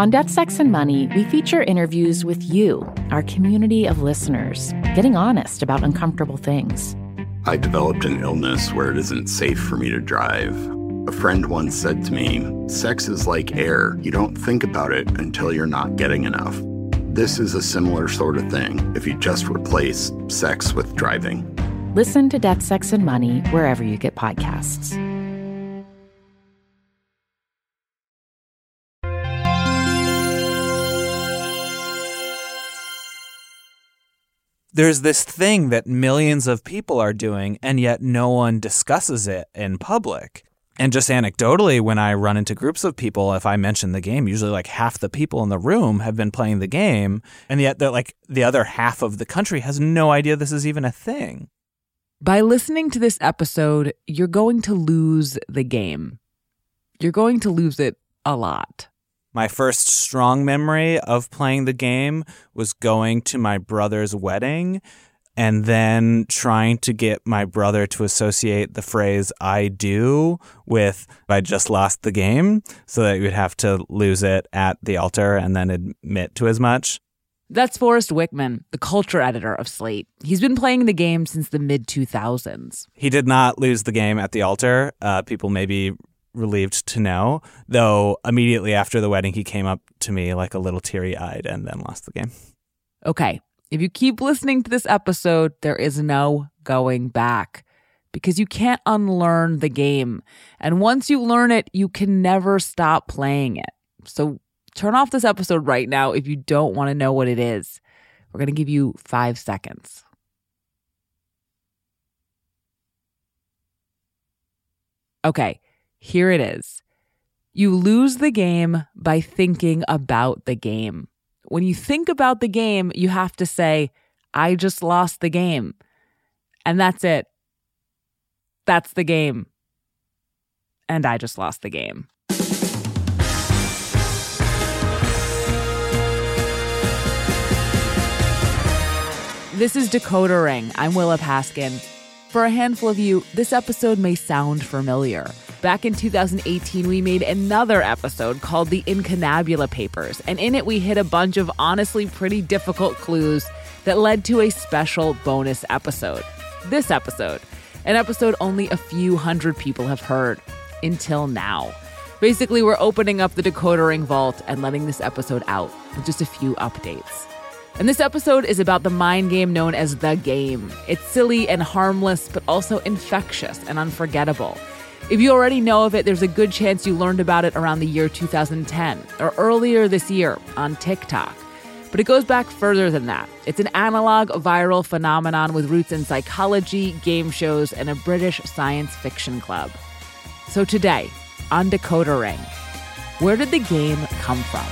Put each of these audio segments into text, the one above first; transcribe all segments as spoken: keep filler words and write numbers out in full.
On Death, Sex, and Money, we feature interviews with you, our community of listeners, getting honest about uncomfortable things. I developed an illness where it isn't safe for me to drive. A friend once said to me, sex is like air. You don't think about it until you're not getting enough. This is a similar sort of thing if you just replace sex with driving. Listen to Death, Sex, and Money wherever you get podcasts. There's this thing that millions of people are doing, and yet no one discusses it in public. And just anecdotally, when I run into groups of people, if I mention the game, usually like half the people in the room have been playing the game, and yet they're like the other half of the country has no idea this is even a thing. By listening to this episode, you're going to lose the game. You're going to lose it a lot. My first strong memory of playing the game was going to my brother's wedding and then trying to get my brother to associate the phrase "I do" with "I just lost the game," so that he would have to lose it at the altar and then admit to as much. That's Forrest Wickman, the culture editor of Slate. He's been playing the game since the mid two thousands. He did not lose the game at the altar. Uh, people may be relieved to know, though immediately after the wedding, he came up to me like a little teary-eyed and then lost the game. Okay, if you keep listening to this episode, there is no going back because you can't unlearn the game. And once you learn it, you can never stop playing it. So turn off this episode right now if you don't want to know what it is. We're going to give you five seconds. Okay. Here it is. You lose the game by thinking about the game. When you think about the game, you have to say, I just lost the game. And that's it. That's the game. And I just lost the game. This is Decoder Ring. I'm Willa Paskin. For a handful of you, this episode may sound familiar. Back in two thousand eighteen, we made another episode called The Incunabula Papers, and in it we hit a bunch of honestly pretty difficult clues that led to a special bonus episode. This episode, an episode only a few hundred people have heard, until now. Basically, we're opening up the Decoder Ring vault and letting this episode out with just a few updates. And this episode is about the mind game known as The Game. It's silly and harmless, but also infectious and unforgettable. If you already know of it, there's a good chance you learned about it around the year two thousand ten or earlier this year on TikTok. But it goes back further than that. It's an analog viral phenomenon with roots in psychology, game shows, and a British science fiction club. So today, on Decoder Ring, where did the game come from?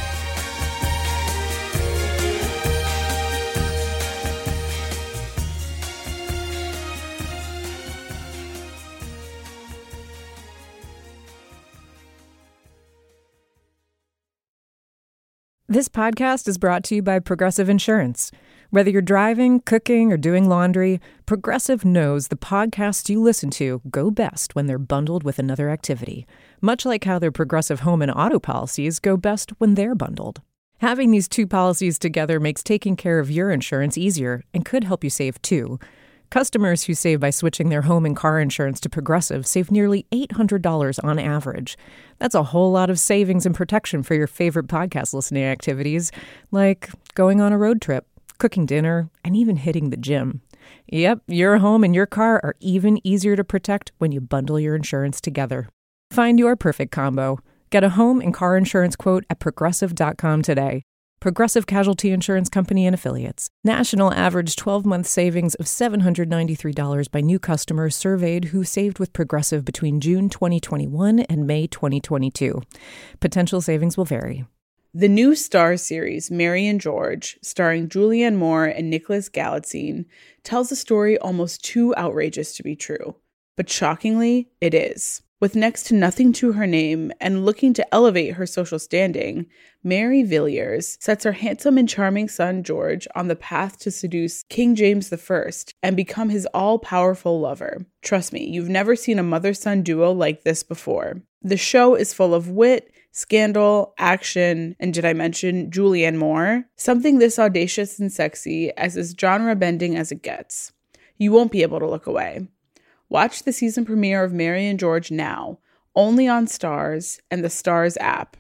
This podcast is brought to you by Progressive Insurance. Whether you're driving, cooking, or doing laundry, Progressive knows the podcasts you listen to go best when they're bundled with another activity, much like how their Progressive home and auto policies go best when they're bundled. Having these two policies together makes taking care of your insurance easier and could help you save too. Customers who save by switching their home and car insurance to Progressive save nearly eight hundred dollars on average. That's a whole lot of savings and protection for your favorite podcast listening activities, like going on a road trip, cooking dinner, and even hitting the gym. Yep, your home and your car are even easier to protect when you bundle your insurance together. Find your perfect combo. Get a home and car insurance quote at progressive dot com today. Progressive Casualty Insurance Company and Affiliates. National average twelve-month savings of seven hundred ninety-three dollars by new customers surveyed who saved with Progressive between June twenty twenty-one and May twenty twenty-two. Potential savings will vary. The new Star series, Mary and George, starring Julianne Moore and Nicholas Galitzine, tells a story almost too outrageous to be true. But shockingly, it is. With next to nothing to her name and looking to elevate her social standing, Mary Villiers sets her handsome and charming son George on the path to seduce King James the First and become his all-powerful lover. Trust me, you've never seen a mother-son duo like this before. The show is full of wit, scandal, action, and did I mention Julianne Moore? Something this audacious and sexy as as genre-bending as it gets. You won't be able to look away. Watch the season premiere of Mary and George now, only on Starz and the Starz app.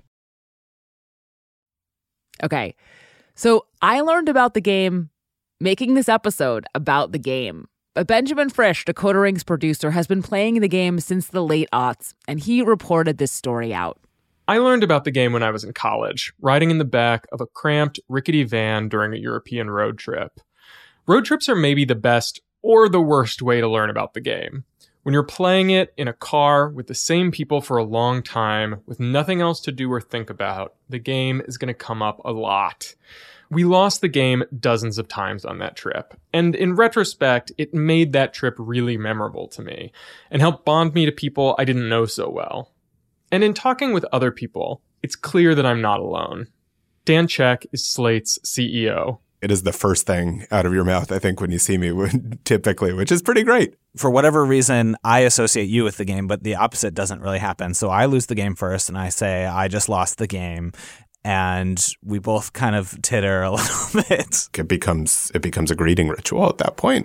Okay, so I learned about the game making this episode about the game. But Benjamin Frisch, Decoder Ring's producer, has been playing the game since the late aughts, and he reported this story out. I learned about the game when I was in college, riding in the back of a cramped, rickety van during a European road trip. Road trips are maybe the best or the worst way to learn about the game. When you're playing it in a car with the same people for a long time, with nothing else to do or think about, the game is going to come up a lot. We lost the game dozens of times on that trip, and in retrospect, it made that trip really memorable to me, and helped bond me to people I didn't know so well. And in talking with other people, it's clear that I'm not alone. Dan Check is Slate's C E O. It is the first thing out of your mouth, I think, when you see me, typically, which is pretty great. For whatever reason, I associate you with the game, but the opposite doesn't really happen. So I lose the game first, and I say, I just lost the game. And we both kind of titter a little bit. It becomes, it becomes a greeting ritual at that point.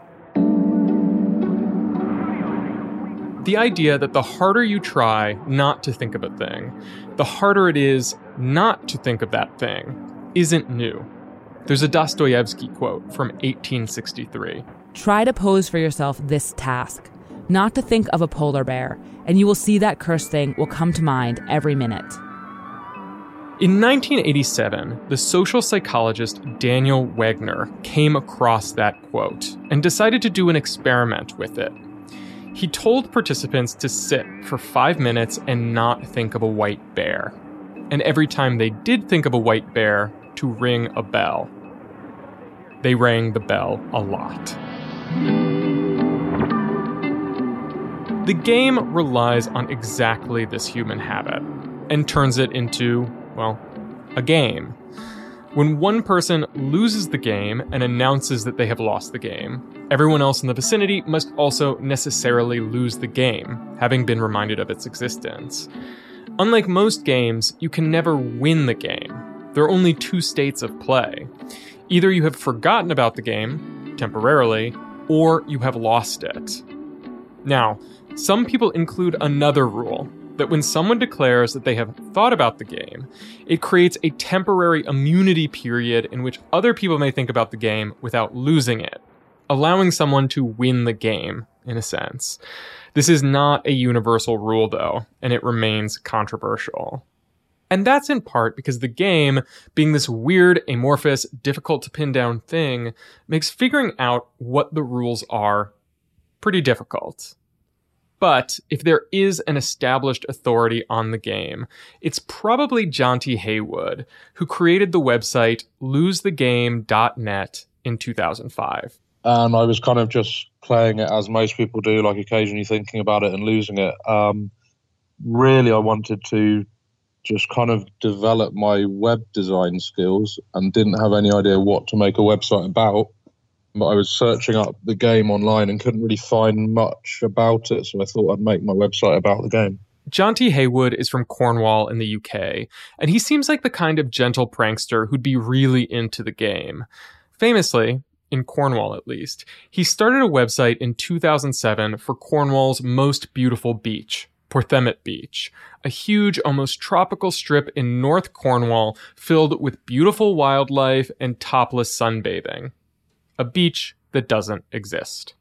The idea that the harder you try not to think of a thing, the harder it is not to think of that thing, isn't new. There's a Dostoevsky quote from eighteen sixty-three. Try to pose for yourself this task, not to think of a polar bear, and you will see that cursed thing will come to mind every minute. In nineteen eighty-seven, the social psychologist Daniel Wegner came across that quote and decided to do an experiment with it. He told participants to sit for five minutes and not think of a white bear. And every time they did think of a white bear, to ring a bell. They rang the bell a lot. The game relies on exactly this human habit and turns it into, well, a game. When one person loses the game and announces that they have lost the game, everyone else in the vicinity must also necessarily lose the game, having been reminded of its existence. Unlike most games, you can never win the game. There are only two states of play. Either you have forgotten about the game, temporarily, or you have lost it. Now, some people include another rule, that when someone declares that they have thought about the game, it creates a temporary immunity period in which other people may think about the game without losing it, allowing someone to win the game, in a sense. This is not a universal rule, though, and it remains controversial. And that's in part because the game, being this weird, amorphous, difficult to pin down thing, makes figuring out what the rules are pretty difficult. But if there is an established authority on the game, it's probably Jonty Haywood, who created the website lose the game dot net in two thousand five. And I was kind of just playing it as most people do, like occasionally thinking about it and losing it. Um, really, I wanted to just kind of develop my web design skills and didn't have any idea what to make a website about. But I was searching up the game online and couldn't really find much about it, so I thought I'd make my website about the game. Jonty Haywood is from Cornwall in the U K, and he seems like the kind of gentle prankster who'd be really into the game. Famously, in Cornwall at least, he started a website in two thousand seven for Cornwall's most beautiful beach, Porthemet Beach, a huge, almost tropical strip in North Cornwall filled with beautiful wildlife and topless sunbathing. A beach that doesn't exist.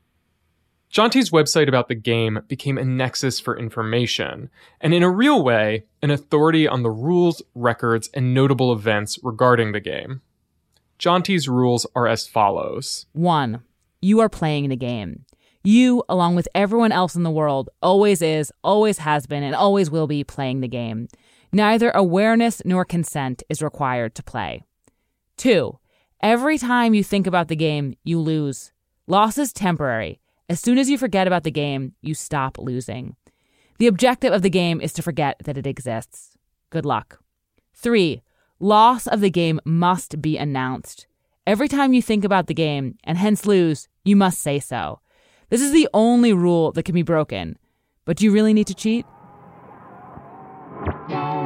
Jonty's website about the game became a nexus for information, and in a real way, an authority on the rules, records, and notable events regarding the game. Jonty's rules are as follows. One, you are playing the game. You, along with everyone else in the world, always is, always has been, and always will be playing the game. Neither awareness nor consent is required to play. Two, every time you think about the game, you lose. Loss is temporary. As soon as you forget about the game, you stop losing. The objective of the game is to forget that it exists. Good luck. Three, loss of the game must be announced. Every time you think about the game, and hence lose, you must say so. This is the only rule that can be broken. But do you really need to cheat?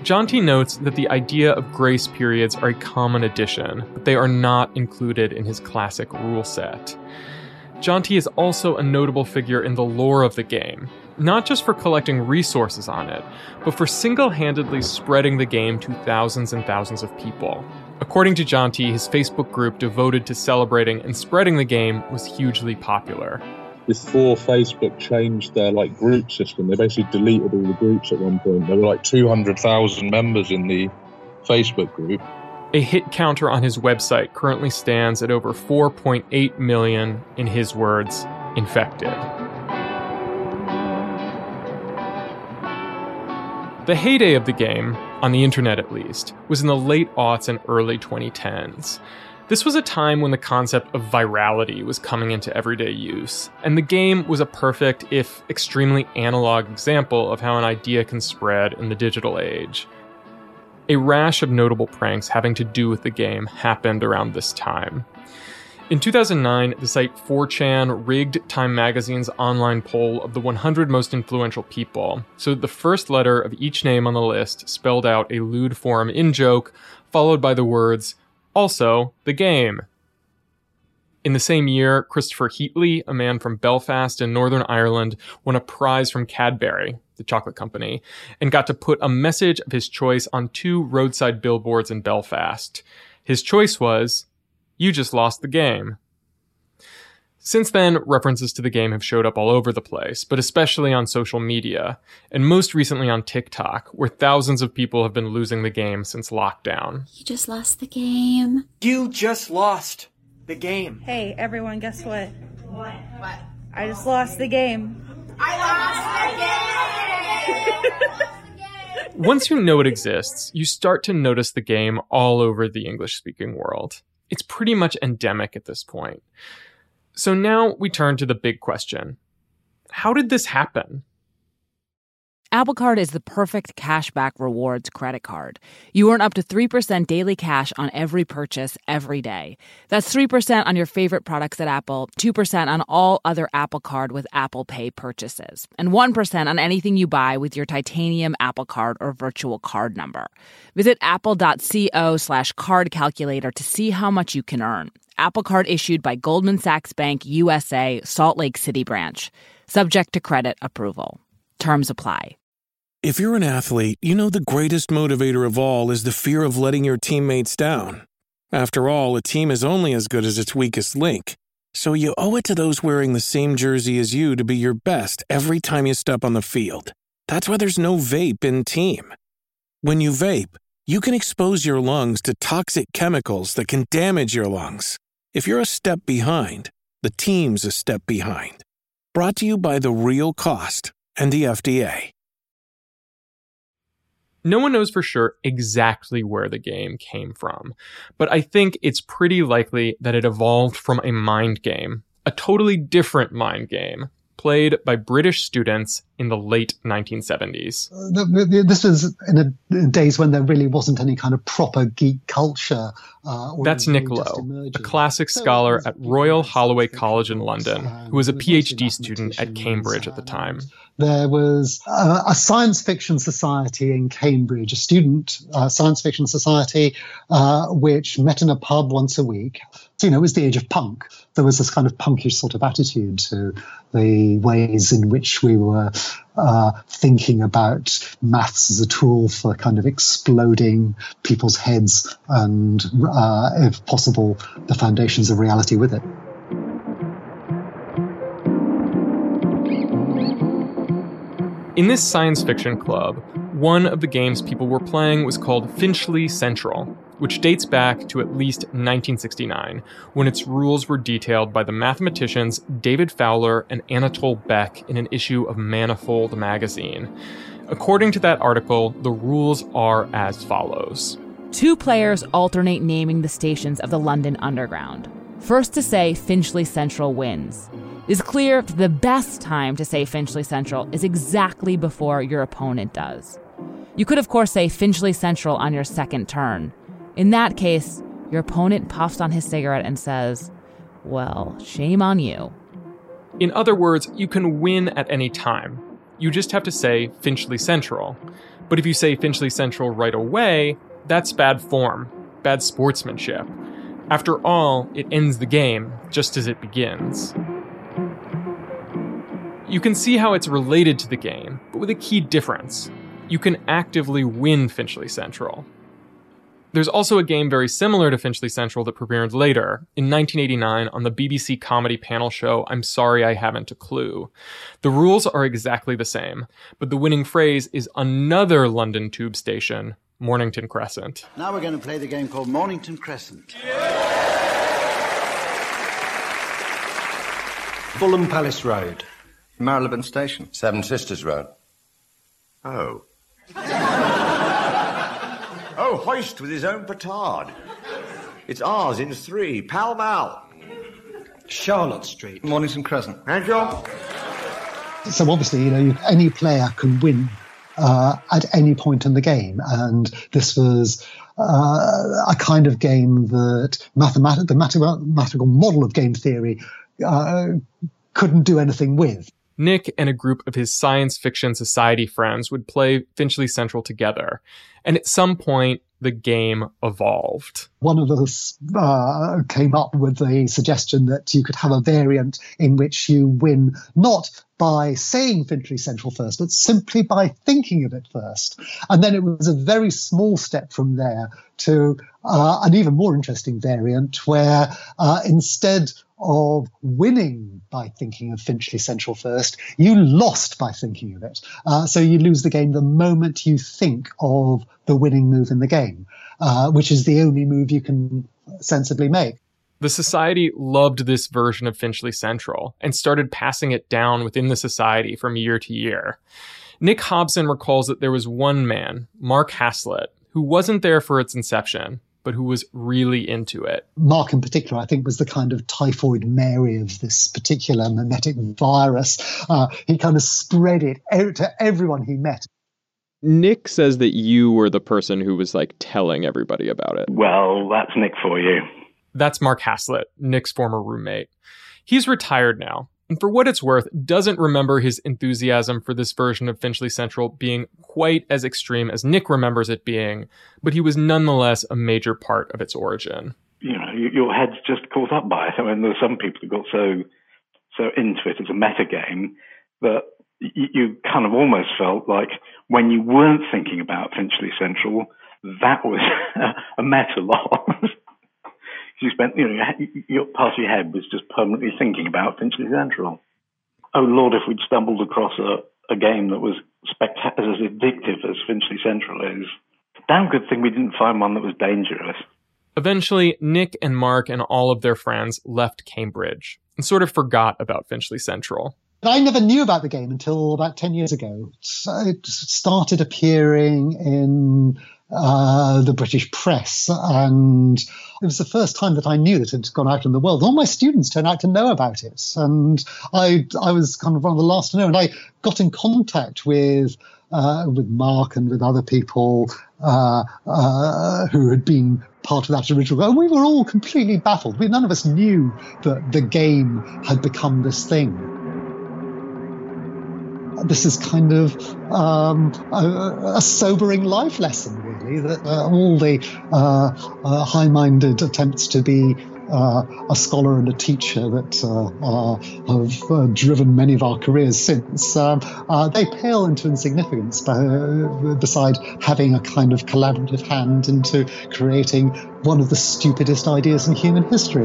Jonty notes that the idea of grace periods are a common addition, but they are not included in his classic rule set. Jonty is also a notable figure in the lore of the game, not just for collecting resources on it, but for single-handedly spreading the game to thousands and thousands of people. According to Jonty, his Facebook group devoted to celebrating and spreading the game was hugely popular. Before Facebook changed their like group system, they basically deleted all the groups at one point. There were like two hundred thousand members in the Facebook group. A hit counter on his website currently stands at over four point eight million, in his words, infected. The heyday of the game, on the internet at least, was in the late aughts and early twenty tens. This was a time when the concept of virality was coming into everyday use, and the game was a perfect, if extremely analog, example of how an idea can spread in the digital age. A rash of notable pranks having to do with the game happened around this time. In two thousand nine, the site four chan rigged Time Magazine's online poll of the one hundred most influential people, so the first letter of each name on the list spelled out a lewd forum in-joke, followed by the words, "Also, the game." In the same year, Christopher Heatley, a man from Belfast in Northern Ireland, won a prize from Cadbury, the chocolate company, and got to put a message of his choice on two roadside billboards in Belfast. His choice was, "You just lost the game." Since then, references to the game have showed up all over the place, but especially on social media, and most recently on TikTok, where thousands of people have been losing the game since lockdown. You just lost the game. You just lost the game. Hey, everyone, guess what? What? What? I just lost the game. I lost the game! Once you know it exists, you start to notice the game all over the English-speaking world. It's pretty much endemic at this point. So now we turn to the big question. How did this happen? Apple Card is the perfect cashback rewards credit card. You earn up to three percent daily cash on every purchase every day. That's three percent on your favorite products at Apple, two percent on all other Apple Card with Apple Pay purchases, and one percent on anything you buy with your titanium Apple Card or virtual card number. Visit apple.co slash card calculator to see how much you can earn. Apple Card issued by Goldman Sachs Bank U S A, Salt Lake City branch. Subject to credit approval. Terms apply. If you're an athlete, you know the greatest motivator of all is the fear of letting your teammates down. After all, a team is only as good as its weakest link. So you owe it to those wearing the same jersey as you to be your best every time you step on the field. That's why there's no vape in team. When you vape, you can expose your lungs to toxic chemicals that can damage your lungs. If you're a step behind, the team's a step behind. Brought to you by The Real Cost and the F D A. No one knows for sure exactly where the game came from, but I think it's pretty likely that it evolved from a mind game, a totally different mind game, played by British students in the late nineteen seventies. Uh, this was in, a, in days when there really wasn't any kind of proper geek culture. Uh, That's Nick Lowe, a classic scholar at Royal Holloway College in London, who was a PhD student at Cambridge at the time. There was a, a science fiction society in Cambridge, a student uh, science fiction society, uh, which met in a pub once a week. So, you know, it was the age of punk. There was this kind of punkish sort of attitude to the ways in which we were uh, thinking about maths as a tool for kind of exploding people's heads and, uh, if possible, the foundations of reality with it. In this science fiction club, one of the games people were playing was called Finchley Central, which dates back to at least nineteen sixty-nine, when its rules were detailed by the mathematicians David Fowler and Anatole Beck in an issue of Manifold magazine. According to that article, the rules are as follows. Two players alternate naming the stations of the London Underground. First to say Finchley Central wins. It is clear that the best time to say Finchley Central is exactly before your opponent does. You could, of course, say Finchley Central on your second turn. In that case, your opponent puffs on his cigarette and says, well, shame on you. In other words, you can win at any time. You just have to say Finchley Central. But if you say Finchley Central right away, that's bad form, bad sportsmanship. After all, it ends the game just as it begins. You can see how it's related to the game, but with a key difference. You can actively win Finchley Central. There's also a game very similar to Finchley Central that premiered later, in nineteen eighty-nine on the B B C comedy panel show I'm Sorry I Haven't a Clue. The rules are exactly the same, but the winning phrase is another London tube station, Mornington Crescent. Now we're going to play the game called Mornington Crescent. Fulham Palace Road. Marylebone Station. Seven Sisters Road. Oh. Oh, hoist with his own petard. It's ours in three. Pall Mall. Charlotte Street. Mornington Crescent. Thank you. So obviously, you know, you, any player can win uh, at any point in the game, and this was uh, a kind of game that mathemat- the mathematical model of game theory uh, couldn't do anything with. Nick and a group of his science fiction society friends would play Finchley Central together, and at some point, the game evolved. One of us uh, came up with the suggestion that you could have a variant in which you win not by saying Finchley Central first, but simply by thinking of it first. And then it was a very small step from there to uh, an even more interesting variant where uh, instead of winning by thinking of Finchley Central first, you lost by thinking of it. Uh, so you lose the game the moment you think of the winning move in the game, uh, which is the only move you can sensibly make. The society loved this version of Finchley Central and started passing it down within the society from year to year. Nick Hobson recalls that there was one man, Mark Haslett, who wasn't there for its inception, but who was really into it. Mark in particular, I think, was the kind of typhoid Mary of this particular mimetic virus. Uh, he kind of spread it out to everyone he met. Nick says that you were the person who was like telling everybody about it. Well, that's Nick for you. That's Mark Haslett, Nick's former roommate. He's retired now, and for what it's worth, doesn't remember his enthusiasm for this version of Finchley Central being quite as extreme as Nick remembers it being, but he was nonetheless a major part of its origin. You know, your head's just caught up by it. I mean, there were some people who got so so into it as a meta game that you, you kind of almost felt like when you weren't thinking about Finchley Central, that was a meta lot. You spent, you know, your part of your head was just permanently thinking about Finchley Central. Oh Lord, if we'd stumbled across a, a game that was spectacular, as addictive as Finchley Central is. Damn good thing we didn't find one that was dangerous. Eventually, Nick and Mark and all of their friends left Cambridge and sort of forgot about Finchley Central. I never knew about the game until about ten years ago. It started appearing in uh, the British press, and it was the first time that I knew that it had gone out in the world. All my students turned out to know about it, and I I was kind of one of the last to know. And I got in contact with uh, with Mark and with other people uh, uh, who had been part of that original. And we were all completely baffled. We, none of us knew that the game had become this thing. This is kind of um, a, a sobering life lesson, really, that uh, all the uh, uh, high-minded attempts to be uh, a scholar and a teacher that uh, uh, have uh, driven many of our careers since, um, uh, they pale into insignificance by, uh, beside having a kind of collaborative hand into creating one of the stupidest ideas in human history.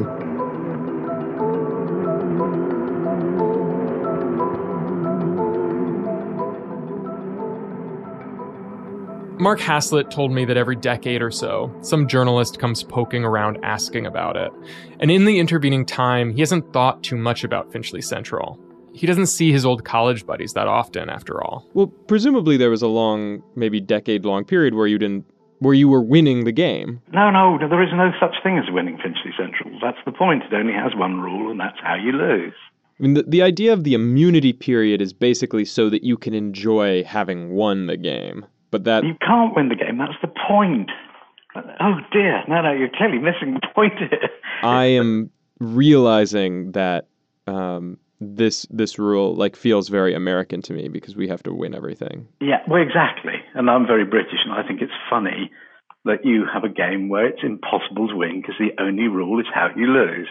Mark Haslett told me that every decade or so, some journalist comes poking around asking about it. And in the intervening time, he hasn't thought too much about Finchley Central. He doesn't see his old college buddies that often, after all. Well, presumably there was a long, maybe decade-long period where you didn't, where you were winning the game. No, no, there is no such thing as winning Finchley Central. That's the point. It only has one rule, and that's how you lose. I mean, the, the idea of the immunity period is basically so that you can enjoy having won the game. But that you can't win the game. That's the point. Oh dear! No, no, you're clearly missing the point here. I am realizing that um, this this rule like feels very American to me because we have to win everything. Yeah, well, exactly. And I'm very British, and I think it's funny that you have a game where it's impossible to win because the only rule is how you lose.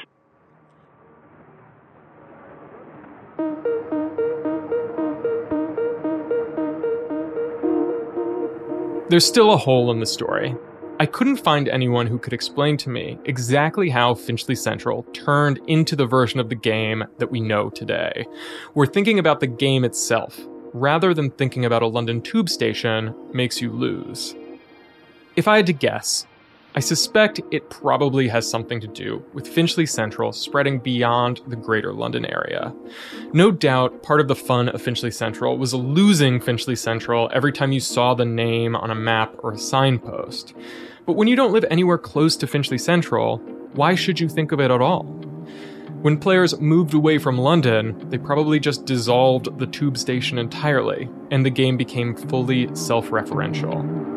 There's still a hole in the story. I couldn't find anyone who could explain to me exactly how Finchley Central turned into the version of the game that we know today. We're thinking about the game itself, rather than thinking about a London tube station makes you lose. If I had to guess, I suspect it probably has something to do with Finchley Central spreading beyond the greater London area. No doubt, part of the fun of Finchley Central was losing Finchley Central every time you saw the name on a map or a signpost. But when you don't live anywhere close to Finchley Central, why should you think of it at all? When players moved away from London, they probably just dissolved the tube station entirely, and the game became fully self-referential.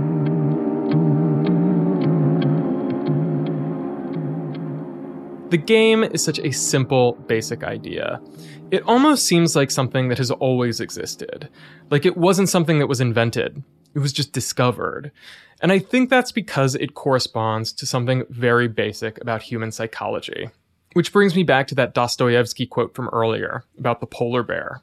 The game is such a simple, basic idea. It almost seems like something that has always existed. Like it wasn't something that was invented. It was just discovered. And I think that's because it corresponds to something very basic about human psychology. Which brings me back to that Dostoevsky quote from earlier about the polar bear.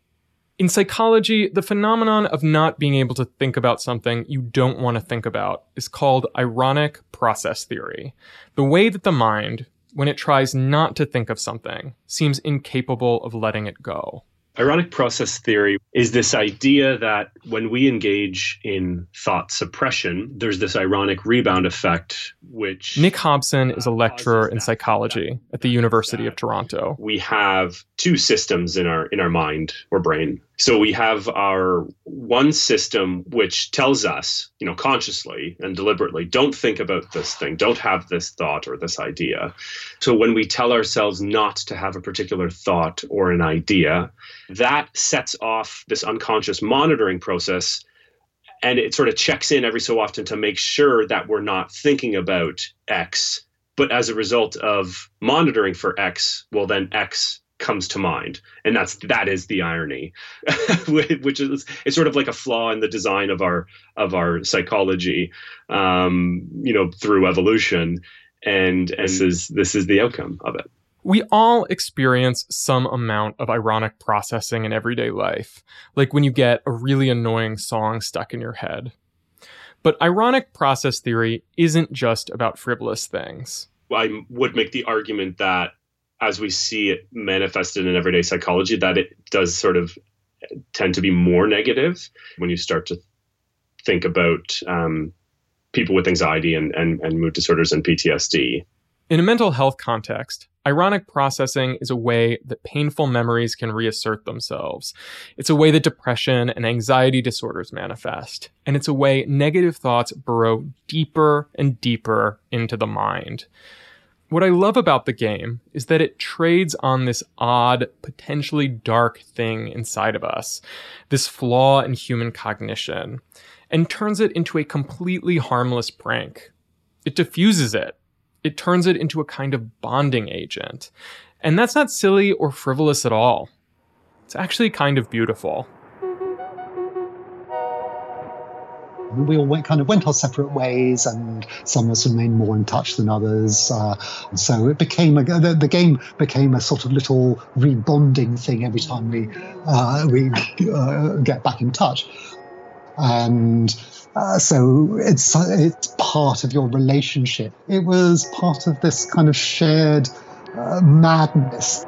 In psychology, the phenomenon of not being able to think about something you don't want to think about is called ironic process theory. The way that the mind, when it tries not to think of something, seems incapable of letting it go. Ironic process theory is this idea that when we engage in thought suppression, there's this ironic rebound effect, which... Nick Hobson is a lecturer in psychology at the University of Toronto. We have two systems in our in our mind or brain. So we have our one system which tells us, you know, consciously and deliberately, don't think about this thing, don't have this thought or this idea. So when we tell ourselves not to have a particular thought or an idea, that sets off this unconscious monitoring process, and it sort of checks in every so often to make sure that we're not thinking about X. But as a result of monitoring for X, well, then X comes to mind. And that's that is the irony, which is it's sort of like a flaw in the design of our of our psychology, um, you know, through evolution. And, and this is this is the outcome of it. We all experience some amount of ironic processing in everyday life, like when you get a really annoying song stuck in your head. But ironic process theory isn't just about frivolous things. I would make the argument that as we see it manifested in everyday psychology, that it does sort of tend to be more negative when you start to think about um, people with anxiety and, and, and mood disorders and P T S D. In a mental health context, ironic processing is a way that painful memories can reassert themselves. It's a way that depression and anxiety disorders manifest. And it's a way negative thoughts burrow deeper and deeper into the mind. What I love about the game is that it trades on this odd, potentially dark thing inside of us, this flaw in human cognition, and turns it into a completely harmless prank. It diffuses it. It turns it into a kind of bonding agent. And that's not silly or frivolous at all. It's actually kind of beautiful. We all went, kind of went our separate ways, and some of us remained more in touch than others. Uh, and so it became a, the, the game became a sort of little rebonding thing every time we uh, we uh, get back in touch. And uh, so it's it's part of your relationship. It was part of this kind of shared uh, madness.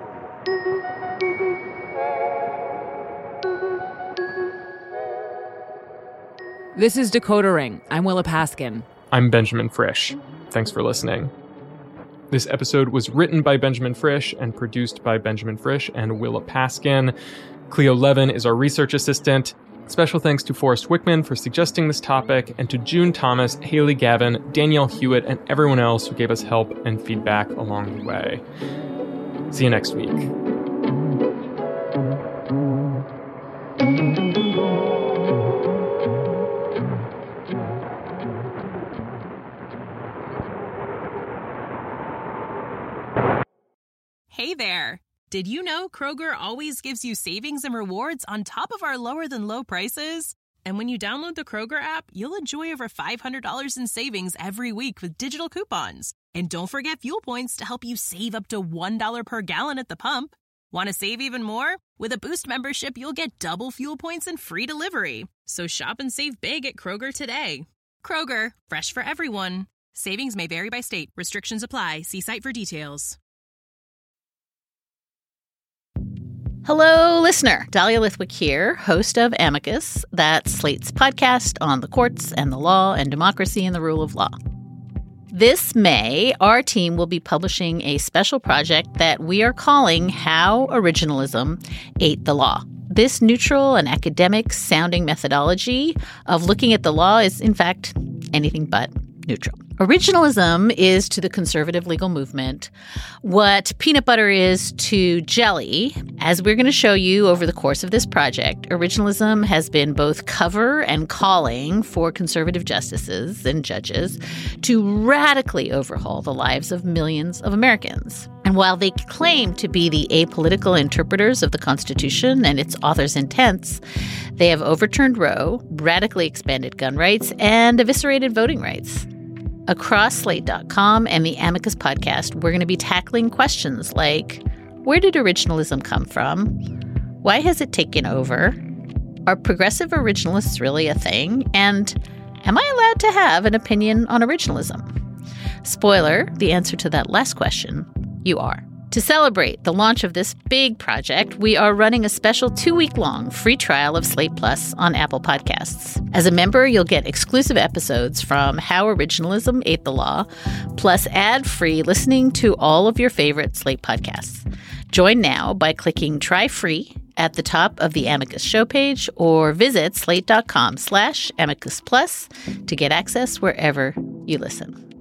This is Decoder Ring. I'm Willa Paskin. I'm Benjamin Frisch. Thanks for listening. This episode was written by Benjamin Frisch and produced by Benjamin Frisch and Willa Paskin. Cleo Levin is our research assistant. Special thanks to Forrest Wickman for suggesting this topic, and to June Thomas, Haley Gavin, Danielle Hewitt, and everyone else who gave us help and feedback along the way. See you next week. Hey there. Did you know Kroger always gives you savings and rewards on top of our lower-than-low prices? And when you download the Kroger app, you'll enjoy over five hundred dollars in savings every week with digital coupons. And don't forget fuel points to help you save up to one dollar per gallon at the pump. Want to save even more? With a Boost membership, you'll get double fuel points and free delivery. So shop and save big at Kroger today. Kroger, fresh for everyone. Savings may vary by state. Restrictions apply. See site for details. Hello, listener. Dahlia Lithwick here, host of Amicus, that's Slate's podcast on the courts and the law and democracy and the rule of law. This May, our team will be publishing a special project that we are calling How Originalism Ate the Law. This neutral and academic-sounding methodology of looking at the law is, in fact, anything but neutral. Originalism is to the conservative legal movement what peanut butter is to jelly. As we're going to show you over the course of this project, originalism has been both cover and calling for conservative justices and judges to radically overhaul the lives of millions of Americans. And while they claim to be the apolitical interpreters of the Constitution and its author's intents, they have overturned Roe, radically expanded gun rights, and eviscerated voting rights. Across Slate dot com and the Amicus podcast, we're going to be tackling questions like, where did originalism come from? Why has it taken over? Are progressive originalists really a thing? And am I allowed to have an opinion on originalism? Spoiler, the answer to that last question, you are. To celebrate the launch of this big project, we are running a special two-week-long free trial of Slate Plus on Apple Podcasts. As a member, you'll get exclusive episodes from How Originalism Ate the Law, plus ad-free listening to all of your favorite Slate podcasts. Join now by clicking Try Free at the top of the Amicus show page or visit slate dot com slash amicus plus to get access wherever you listen.